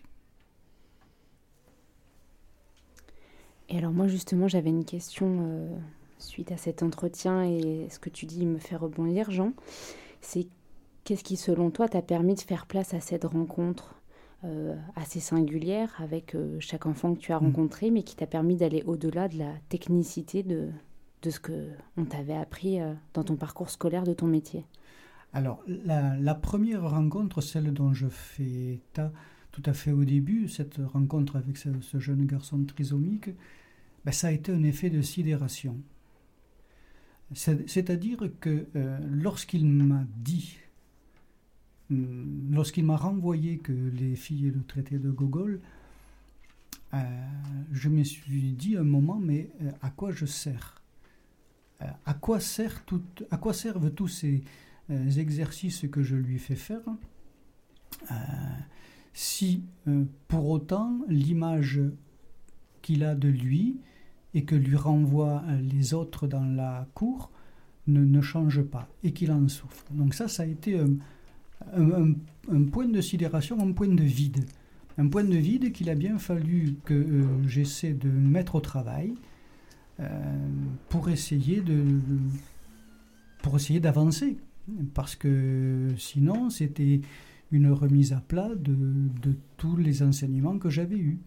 Et alors moi justement j'avais une question euh, suite à cet entretien, et ce que tu dis me fait rebondir, Jean. C'est qu'est-ce qui selon toi t'a permis de faire place à cette rencontre Euh, assez singulière avec euh, chaque enfant que tu as rencontré, mais qui t'a permis d'aller au-delà de la technicité de, de ce qu'on t'avait appris euh, dans ton parcours scolaire de ton métier? Alors, la, la première rencontre, celle dont je fais état tout à fait au début, cette rencontre avec ce, ce jeune garçon trisomique, ben, ça a été un effet de sidération. C'est, c'est-à-dire que euh, lorsqu'il m'a dit, lorsqu'il m'a renvoyé que les filles le traitaient de gogol, euh, je me suis dit un moment, mais euh, à quoi je sers euh, à, quoi sert tout, à quoi servent tous ces euh, exercices que je lui fais faire euh, si euh, pour autant l'image qu'il a de lui et que lui renvoient les autres dans la cour ne, ne change pas et qu'il en souffre. Donc ça, ça a été un, un, un, un point de sidération, un point de vide. Un point de vide qu'il a bien fallu que euh, j'essaie de mettre au travail euh, pour essayer de, pour essayer d'avancer. Parce que sinon, c'était une remise à plat de, de tous les enseignements que j'avais eus.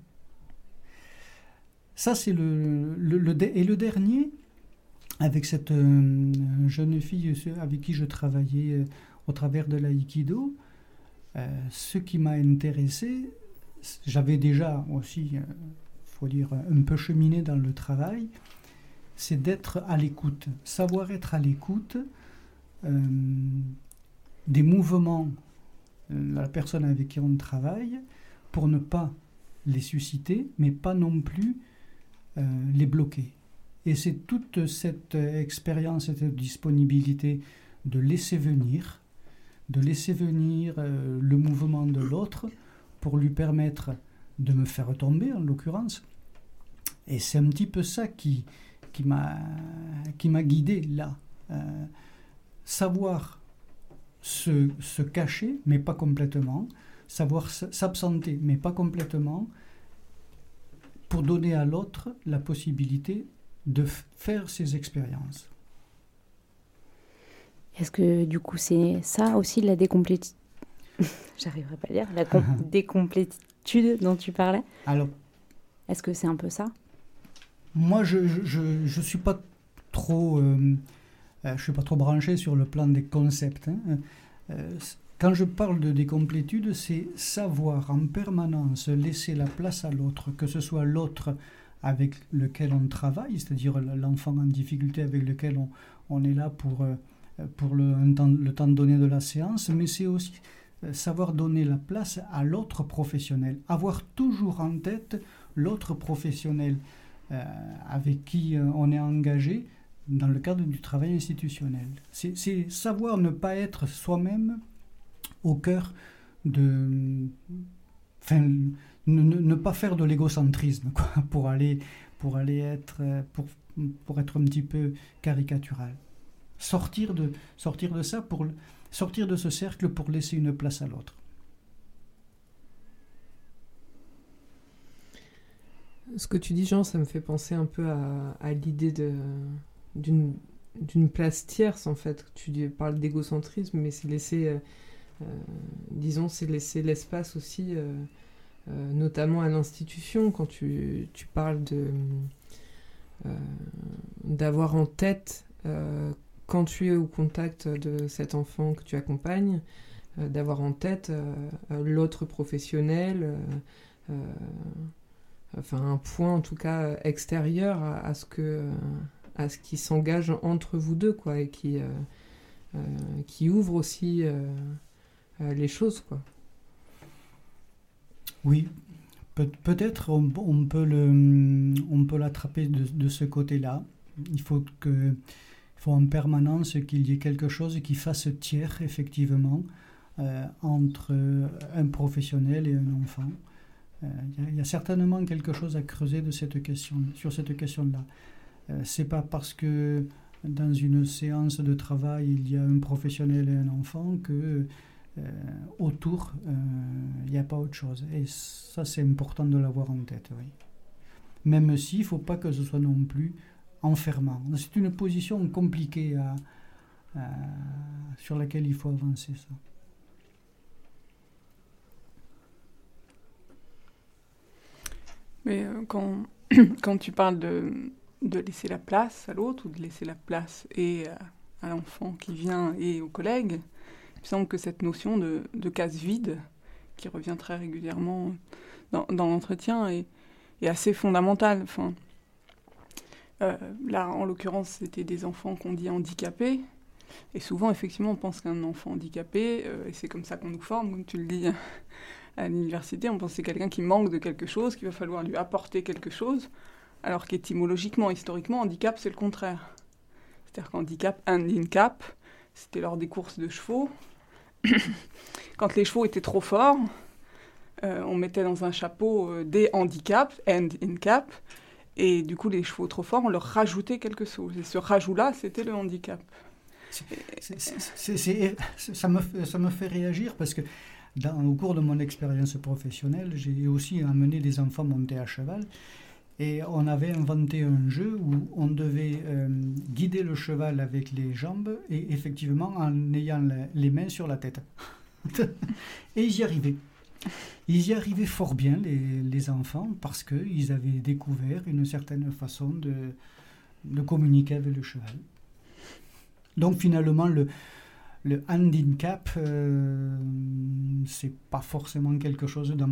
Ça, c'est le, le, le... Et le dernier, avec cette euh, jeune fille avec qui je travaillais euh, au travers de l'aïkido, euh, ce qui m'a intéressé, j'avais déjà aussi, il euh, faut dire, un peu cheminé dans le travail, c'est d'être à l'écoute, savoir être à l'écoute euh, des mouvements de la personne avec qui on travaille pour ne pas les susciter, mais pas non plus Euh, les bloquer. Et c'est toute cette euh, expérience, cette disponibilité de laisser venir, de laisser venir euh, le mouvement de l'autre pour lui permettre de me faire tomber, en l'occurrence. Et c'est un petit peu ça qui, qui, m'a, qui m'a guidé là. Euh, savoir se, se cacher, mais pas complètement. Savoir s'absenter, mais pas complètement, pour donner à l'autre la possibilité de f- faire ses expériences. Est-ce que du coup c'est ça aussi la décomplétude J'arriverai pas à dire la com- décomplétude dont tu parlais. Alors, est-ce que c'est un peu ça? Moi, je je, je, je suis pas trop euh, euh, je suis pas trop branché sur le plan des concepts. Hein. Euh, Quand je parle de décomplétude, c'est savoir en permanence laisser la place à l'autre, que ce soit l'autre avec lequel on travaille, c'est-à-dire l'enfant en difficulté avec lequel on, on est là pour, pour le, un temps, le temps donné de la séance, mais c'est aussi savoir donner la place à l'autre professionnel, avoir toujours en tête l'autre professionnel euh, avec qui on est engagé dans le cadre du travail institutionnel. C'est, c'est savoir ne pas être soi-même au cœur de... Enfin, ne, ne pas faire de l'égocentrisme, quoi, pour aller, pour aller être... Pour, pour être un petit peu caricatural. Sortir de, sortir de ça, pour, sortir de ce cercle pour laisser une place à l'autre. Ce que tu dis, Jean, ça me fait penser un peu à, à l'idée de, d'une, d'une place tierce, en fait. Tu parles d'égocentrisme, mais c'est laisser... Euh, Euh, disons, c'est laisser l'espace aussi, euh, euh, notamment à l'institution, quand tu, tu parles de, euh, d'avoir en tête, euh, quand tu es au contact de cet enfant que tu accompagnes, euh, d'avoir en tête euh, l'autre professionnel, euh, euh, enfin un point en tout cas extérieur à, à, ce, que, à ce qui s'engage entre vous deux, quoi, et qui, euh, euh, qui ouvre aussi... Euh, les choses, quoi. Oui, Pe- peut-être on, on peut le, on peut l'attraper de, de ce côté-là. Il faut que, il faut en permanence qu'il y ait quelque chose qui fasse tiers, effectivement, euh, entre un professionnel et un enfant. Euh, il y a, il y a certainement quelque chose à creuser de cette question, sur cette question-là. Euh, c'est pas parce que dans une séance de travail il y a un professionnel et un enfant que Euh, autour, il euh, n'y a pas autre chose. Et ça, c'est important de l'avoir en tête, oui. Même s'il ne faut pas que ce soit non plus enfermant. C'est une position compliquée à, à, sur laquelle il faut avancer, ça. Mais euh, quand, quand tu parles de, de laisser la place à l'autre, ou de laisser la place et à, à l'enfant qui vient et aux collègues, il me semble que cette notion de, de case vide, qui revient très régulièrement dans, dans l'entretien, est, est assez fondamentale. Enfin, Euh, là, en l'occurrence, c'était des enfants qu'on dit handicapés. Et souvent, effectivement, on pense qu'un enfant handicapé, euh, et c'est comme ça qu'on nous forme, comme tu le dis à l'université, on pense que c'est quelqu'un qui manque de quelque chose, qu'il va falloir lui apporter quelque chose, alors qu'étymologiquement, historiquement, handicap, c'est le contraire. C'est-à-dire qu'handicap, handicap, c'était lors des courses de chevaux. Quand les chevaux étaient trop forts, euh, on mettait dans un chapeau euh, des handicaps, hand in cap, et du coup, les chevaux trop forts, on leur rajoutait quelque chose. Et ce rajout-là, c'était le handicap. C'est, c'est, c'est, c'est, c'est, ça, me, ça me fait réagir parce que dans, au cours de mon expérience professionnelle, j'ai aussi amené des enfants monter à cheval. Et on avait inventé un jeu où on devait euh, guider le cheval avec les jambes et effectivement en ayant la, les mains sur la tête. Et ils y arrivaient. Ils y arrivaient fort bien, les, les enfants, parce qu'ils avaient découvert une certaine façon de, de communiquer avec le cheval. Donc finalement, le, le handicap, euh, c'est pas forcément quelque chose de,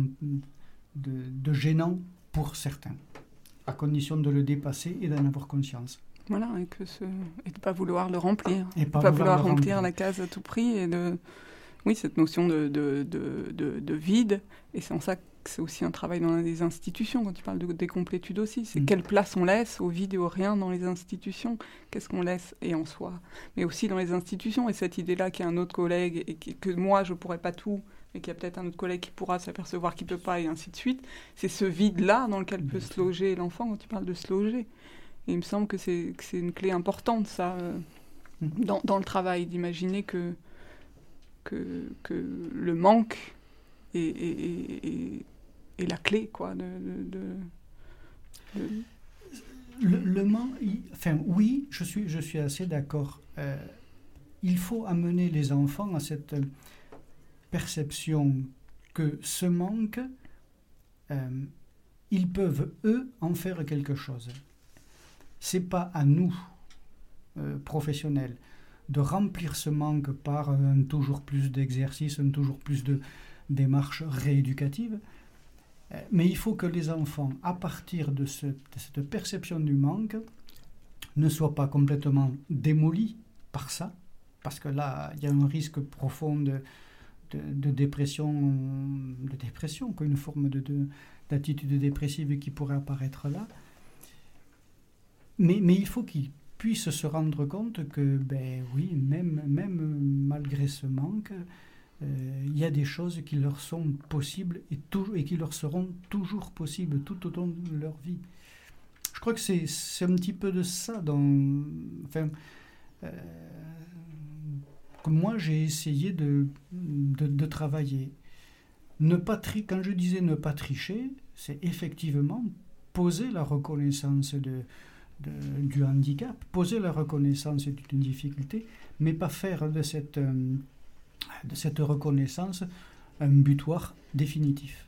de gênant pour certains, à condition de le dépasser et d'en avoir conscience. Voilà, et, que ce... et de ne pas vouloir le remplir. Et pas, pas vouloir, vouloir remplir remplir la case à tout prix. Et de... Oui, cette notion de, de, de, de, de vide. Et c'est en ça que c'est aussi un travail dans les institutions, quand tu parles de décomplétude aussi. C'est mmh. quelle place on laisse au vide et au rien dans les institutions. Qu'est-ce qu'on laisse, et en soi, mais aussi dans les institutions. Et cette idée-là qu'il y a un autre collègue, et que moi, je ne pourrais pas tout, mais qu'il y a peut-être un autre collègue qui pourra s'apercevoir qu'il ne peut pas, et ainsi de suite. C'est ce vide-là dans lequel peut se loger l'enfant quand tu parles de se loger. Et il me semble que c'est, que c'est une clé importante, ça, euh, mmh. dans, dans le travail, d'imaginer que, que, que le manque est, est, est, est, est la clé, quoi, de... de, de, de... Le, le manque... Enfin, oui, je suis, je suis assez d'accord. Euh, il faut amener les enfants à cette perception que ce manque, euh, ils peuvent, eux, en faire quelque chose. C'est pas à nous, euh, professionnels, de remplir ce manque par un toujours plus d'exercices, un toujours plus de démarches rééducatives, euh, mais il faut que les enfants, à partir de, ce, de cette perception du manque, ne soient pas complètement démolis par ça, parce que là, il y a un risque profond de, de, de dépression, de dépression, une forme de, de, d'attitude dépressive qui pourrait apparaître là. Mais, mais il faut qu'ils puissent se rendre compte que, ben oui, même, même malgré ce manque, euh, il y a des choses qui leur sont possibles et, tout, et qui leur seront toujours possibles tout au long de leur vie. Je crois que c'est, c'est un petit peu de ça dans... Enfin, euh, que moi, j'ai essayé de, de, de travailler. Ne pas tri- Quand je disais ne pas tricher, c'est effectivement poser la reconnaissance de... De, du handicap, poser la reconnaissance d'une difficulté, mais pas faire de cette, euh, de cette reconnaissance un butoir définitif.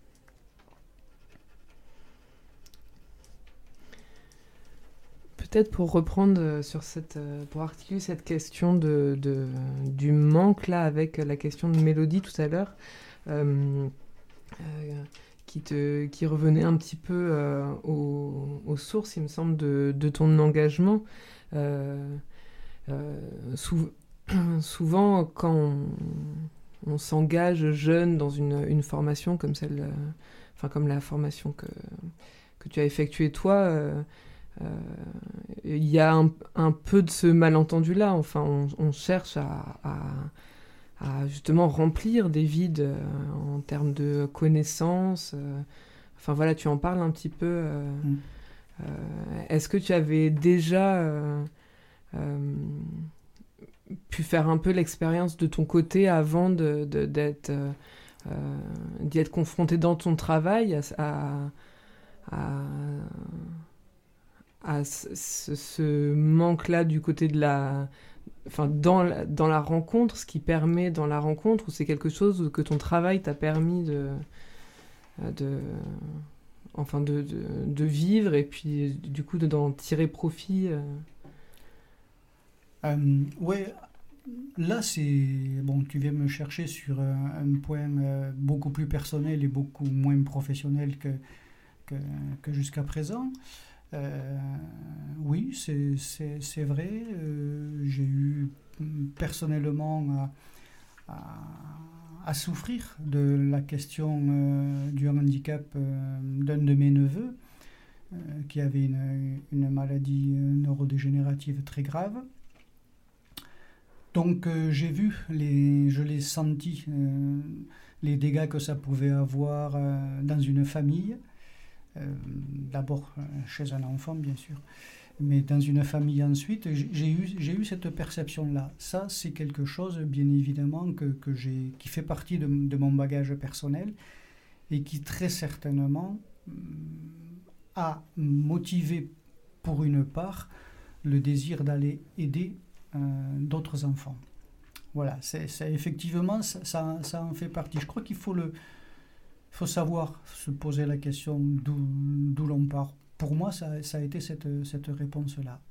Peut-être pour reprendre sur cette, pour articuler cette question de, de, du manque là avec la question de Mélodie tout à l'heure, euh, euh, Qui, te, qui revenait un petit peu euh, aux, aux sources, il me semble, de, de ton engagement. Euh, euh, sou, souvent, quand on, on s'engage jeune dans une, une formation comme celle, euh, enfin comme la formation que, que tu as effectuée toi, euh, euh, il y a un, un peu de ce malentendu-là. Enfin, on, on cherche à, à à justement remplir des vides euh, en termes de connaissances. Euh, enfin voilà, tu en parles un petit peu. Euh, mm. euh, est-ce que tu avais déjà euh, euh, pu faire un peu l'expérience de ton côté avant de, de, d'être, euh, d'y être confronté dans ton travail à, à, à, à ce, ce manque-là du côté de la... Enfin, dans la, dans la rencontre, ce qui permet dans la rencontre, ou c'est quelque chose que ton travail t'a permis de, de, enfin de, de, de vivre et puis du coup de, d'en tirer profit euh... Euh, ouais, là c'est bon, tu viens me chercher sur un, un point euh, beaucoup plus personnel et beaucoup moins professionnel que, que, que jusqu'à présent. Euh, oui, c'est, c'est, c'est vrai. Euh, j'ai eu personnellement à, à, à souffrir de la question euh, du handicap euh, d'un de mes neveux euh, qui avait une, une maladie neurodégénérative très grave. Donc euh, j'ai vu, les, je l'ai senti, euh, les dégâts que ça pouvait avoir euh, dans une famille. Euh, d'abord euh, chez un enfant, bien sûr, mais dans une famille ensuite, j'ai eu, j'ai eu cette perception-là. Ça, c'est quelque chose, bien évidemment, que, que j'ai, qui fait partie de, de mon bagage personnel et qui, très certainement, a motivé, pour une part, le désir d'aller aider euh, d'autres enfants. Voilà, c'est, c'est, effectivement, ça, ça, ça en fait partie. Je crois qu'il faut le... Il faut savoir se poser la question d'où, d'où l'on part. Pour moi, ça, ça a été cette, cette réponse-là.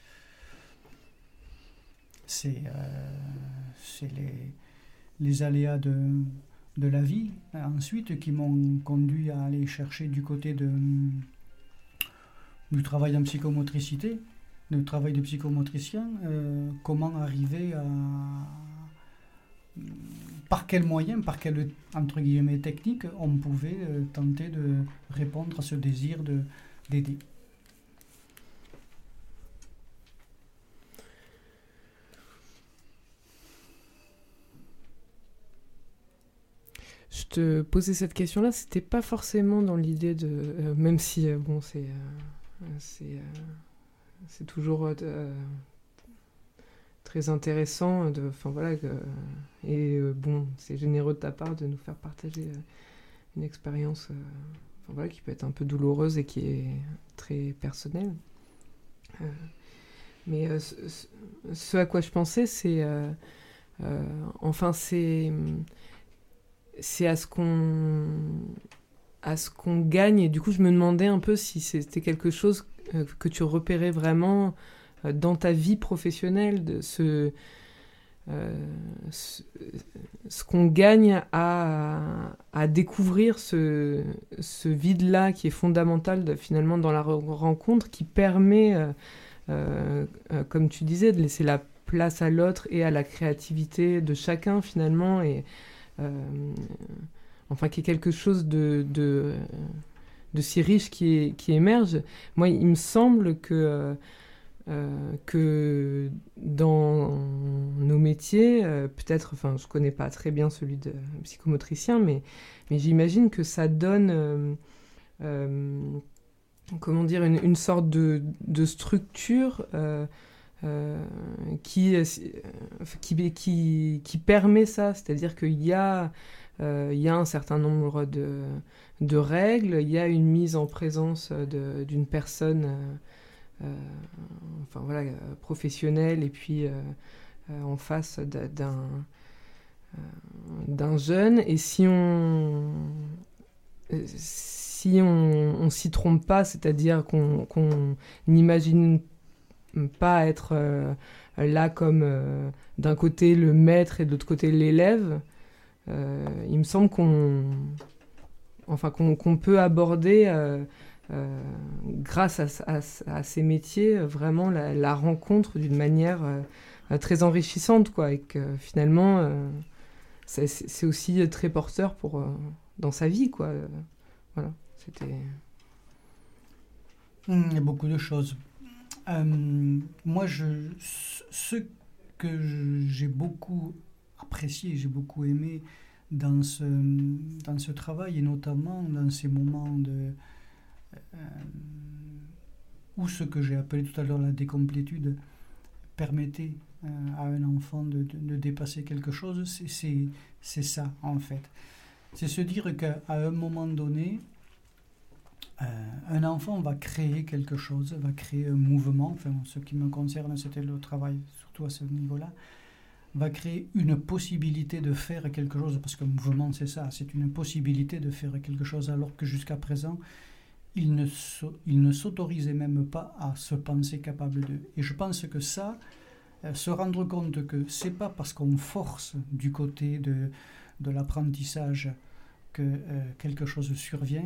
C'est, euh, c'est les, les aléas de, de la vie, ensuite, qui m'ont conduit à aller chercher du côté de, du travail en psychomotricité, du travail de psychomotricien, euh, comment arriver à... Par quels moyens, par quelle entre guillemets technique, on pouvait euh, tenter de répondre à ce désir de, d'aider. Je te posais cette question-là, c'était pas forcément dans l'idée de... Euh, même si, euh, bon, c'est... Euh, c'est, euh, c'est toujours... Euh, très intéressant de, enfin voilà, que, et euh, bon, c'est généreux de ta part de nous faire partager euh, une expérience euh, enfin, voilà, qui peut être un peu douloureuse et qui est très personnelle. Euh, mais euh, ce, ce à quoi je pensais, c'est euh, euh, enfin c'est c'est à ce qu'on à ce qu'on gagne, et du coup je me demandais un peu si c'était quelque chose euh, que tu repérais vraiment dans ta vie professionnelle, de ce, euh, ce, ce qu'on gagne à, à découvrir ce, ce vide-là qui est fondamental de, finalement dans la rencontre, qui permet, euh, euh, comme tu disais, de laisser la place à l'autre et à la créativité de chacun finalement, et euh, enfin qui est quelque chose de, de, de si riche qui, est, qui émerge. Moi, il me semble que Euh, que dans nos métiers, euh, peut-être, enfin, je connais pas très bien celui de psychomotricien, mais, mais j'imagine que ça donne, euh, euh, comment dire, une, une sorte de, de structure euh, euh, qui, euh, qui, qui, qui permet ça, c'est-à-dire qu'il y a, euh, il y a un certain nombre de, de règles, il y a une mise en présence de, d'une personne euh, Euh, enfin voilà, euh, professionnel, et puis euh, euh, en face d'un, euh, d'un jeune, et si on euh, si on, on s'y trompe pas, c'est-à-dire qu'on, qu'on n'imagine pas être euh, là comme euh, d'un côté le maître et de l'autre côté l'élève, euh, il me semble qu'on enfin qu'on, qu'on peut aborder euh, Euh, grâce à, à, à ces métiers, vraiment la, la rencontre d'une manière euh, très enrichissante, quoi, et que finalement euh, c'est, c'est aussi très porteur pour, euh, dans sa vie, quoi. Euh, voilà, c'était... Il y a beaucoup de choses. Euh, moi, je, ce que j'ai beaucoup apprécié, j'ai beaucoup aimé dans ce, dans ce travail, et notamment dans ces moments de Euh, où ce que j'ai appelé tout à l'heure la décomplétude permettait euh, à un enfant de, de, de dépasser quelque chose, c'est, c'est, c'est ça en fait. C'est se dire qu'à un moment donné, euh, un enfant va créer quelque chose, va créer un mouvement, enfin ce qui me concerne c'était le travail surtout à ce niveau-là, va créer une possibilité de faire quelque chose, parce qu'un mouvement c'est ça, c'est une possibilité de faire quelque chose, alors que jusqu'à présent il ne, il ne s'autorisait même pas à se penser capable de. Et je pense que ça, euh, se rendre compte que c'est pas parce qu'on force du côté de, de l'apprentissage que euh, quelque chose survient,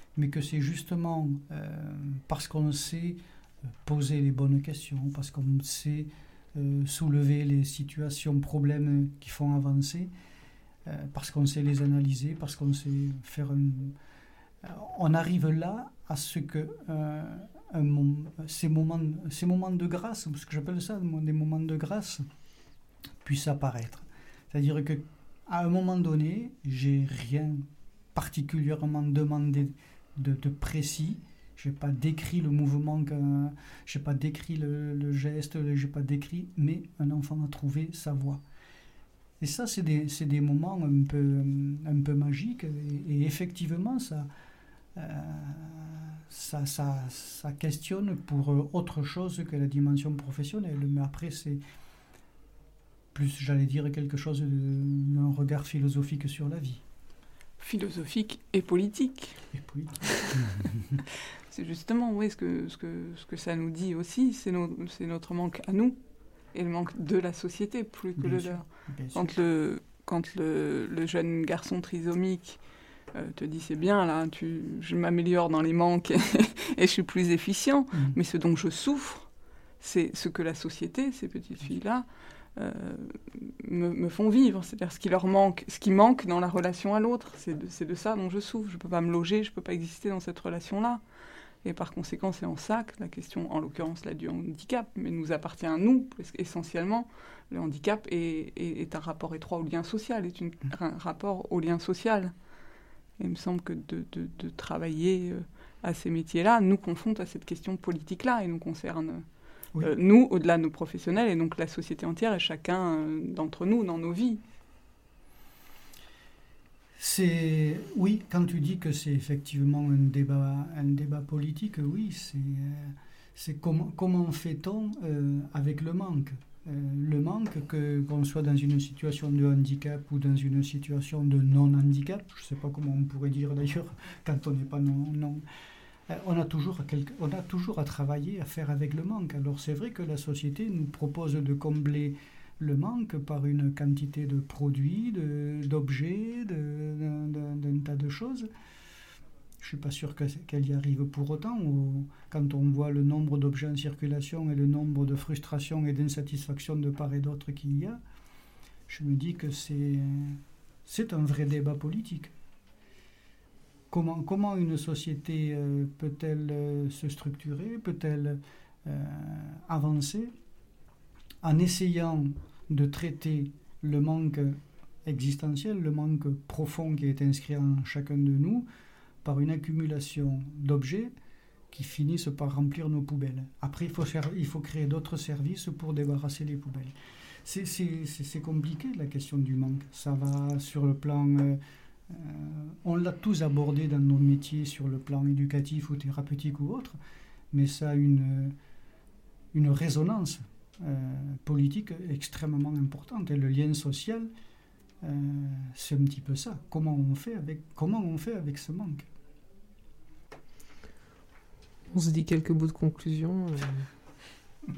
mais que c'est justement euh, parce qu'on sait poser les bonnes questions, parce qu'on sait euh, soulever les situations, problèmes qui font avancer, euh, parce qu'on sait les analyser, parce qu'on sait faire un... On arrive là à ce que euh, un mom... ces, moments, ces moments de grâce, ce que j'appelle ça des moments de grâce, puissent apparaître. C'est-à-dire qu'à un moment donné, j'ai rien particulièrement demandé de, de précis. Je n'ai pas décrit le mouvement, je n'ai pas décrit le, le geste, je n'ai pas décrit, mais un enfant a trouvé sa voie. Et ça, c'est des, c'est des moments un peu, un peu magiques. Et, et effectivement, ça, euh, ça, ça, ça questionne pour autre chose que la dimension professionnelle. Mais après, c'est plus, j'allais dire, quelque chose d'un regard philosophique sur la vie. Philosophique et politique. Et politique. C'est justement, oui, ce que, ce, que, ce que ça nous dit aussi, c'est, no, c'est notre manque à nous et le manque de la société plus que bien le sûr, leur. Quand, le, quand le, le jeune garçon trisomique euh, te dit c'est bien, là, tu, je m'améliore dans les manques et, et je suis plus efficient, mmh. mais ce dont je souffre, c'est ce que la société, ces petites filles-là, Euh, me, me font vivre, c'est-à-dire ce qui leur manque, ce qui manque dans la relation à l'autre, c'est de, c'est de ça dont je souffre. Je ne peux pas me loger, je ne peux pas exister dans cette relation-là. Et par conséquent, c'est en ça que la question, en l'occurrence là, du handicap, mais nous appartient à nous, parce qu'essentiellement, le handicap est, est, est un rapport étroit au lien social, est une, un rapport au lien social. Et il me semble que de, de, de travailler à ces métiers-là nous confronte à cette question politique-là et nous concerne... Oui. Euh, nous, au-delà de nos professionnels, et donc la société entière et chacun euh, d'entre nous dans nos vies. C'est, oui, quand tu dis que c'est effectivement un débat, un débat politique, oui, c'est, euh, c'est comment, comment fait-on euh, avec le manque euh, le manque, que, qu'on soit dans une situation de handicap ou dans une situation de non-handicap, je ne sais pas comment on pourrait dire d'ailleurs quand on n'est pas non... non On a, toujours quelque, on a toujours à travailler, à faire avec le manque. Alors c'est vrai que la société nous propose de combler le manque par une quantité de produits, de, d'objets, de, de, de, d'un tas de choses. Je ne suis pas sûr que, qu'elle y arrive pour autant. Ou, quand on voit le nombre d'objets en circulation et le nombre de frustrations et d'insatisfactions de part et d'autre qu'il y a, je me dis que c'est, c'est un vrai débat politique. Comment, comment une société euh, peut-elle euh, se structurer, peut-elle euh, avancer en essayant de traiter le manque existentiel, le manque profond qui est inscrit en chacun de nous, par une accumulation d'objets qui finissent par remplir nos poubelles. Après, il faut, faire, il faut créer d'autres services pour débarrasser les poubelles. C'est, c'est, c'est, c'est compliqué, la question du manque. Ça va sur le plan... Euh, Euh, on l'a tous abordé dans nos métiers sur le plan éducatif ou thérapeutique ou autre, mais ça a une, une résonance euh, politique extrêmement importante. Et le lien social, euh, c'est un petit peu ça. Comment on fait avec, comment on fait avec ce manque ? On se dit quelques bouts de conclusion. Euh...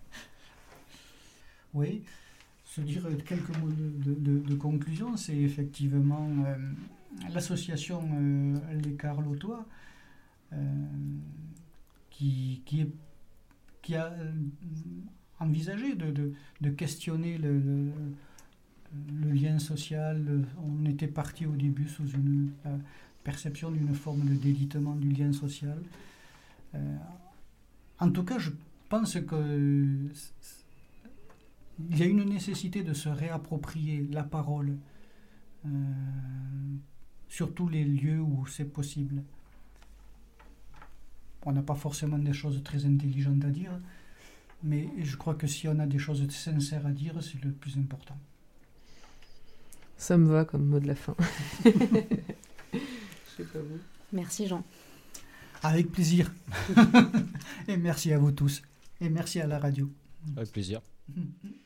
Oui. Se dire quelques mots de, de, de, de conclusion, c'est effectivement euh, l'association euh, Les Carlotois euh, qui, qui, est, qui a euh, envisagé de, de, de questionner le, le, le lien social. On était parti au début sous une euh, perception d'une forme de délitement du lien social. Euh, en tout cas, je pense que il y a une nécessité de se réapproprier la parole euh, sur tous les lieux où c'est possible. On n'a pas forcément des choses très intelligentes à dire, mais je crois que si on a des choses sincères à dire, c'est le plus important. Ça me va comme mot de la fin. Je sais pas vous. Merci Jean. Avec plaisir. Et merci à vous tous. Et merci à la radio. Avec plaisir.